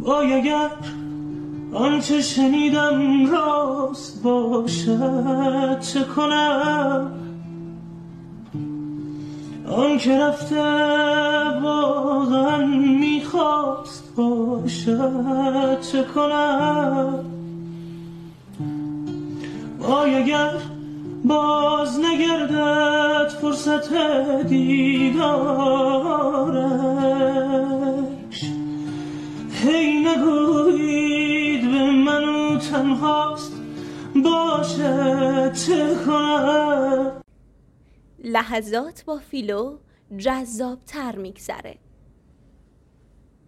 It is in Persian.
وای اگر آنچه شنیدم راست باشد چه کنم، آن که رفته واقعا میخواست باشد چه کنم. وای اگر باز نگردد فرصت دیدارش، هی نگویید به منو تنهاست باشد چه کنم. لحظات با فیلو جذاب‌تر میگذره.